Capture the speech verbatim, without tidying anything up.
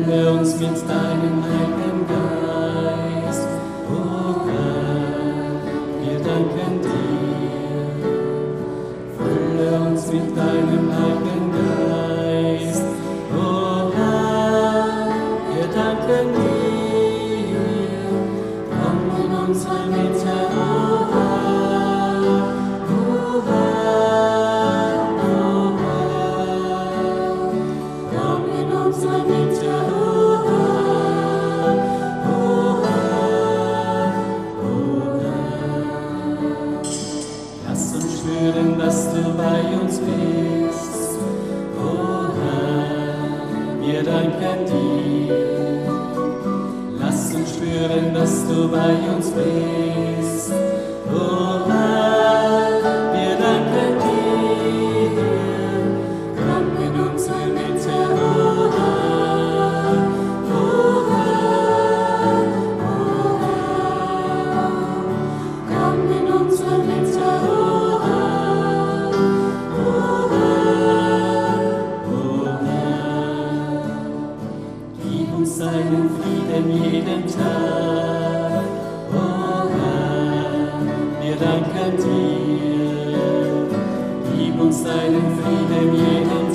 Fülle uns mit deinem Heiligen Geist. O Herr, wir danken dir. Fülle uns mit deinem Heiligen Geist. O Herr, wir danken dir. Komm in unsere Mitte, o Herr, o Herr, o Herr. Komm in unsere Mitte, o Herr, o Herr, o Herr. Lass uns spüren, dass du bei uns bist, o Herr, wir danken dir. Lass uns spüren, dass du bei uns bist, o Herr, wir danken dir. Komm in unsere Mitte, o Herr, o Herr, o Herr. Komm in unsere Mitte, o Herr, o Herr, o Herr. Gib uns deinen Frieden jeden Tag, o Herr, wir danken dir. Gib uns deinen Frieden jeden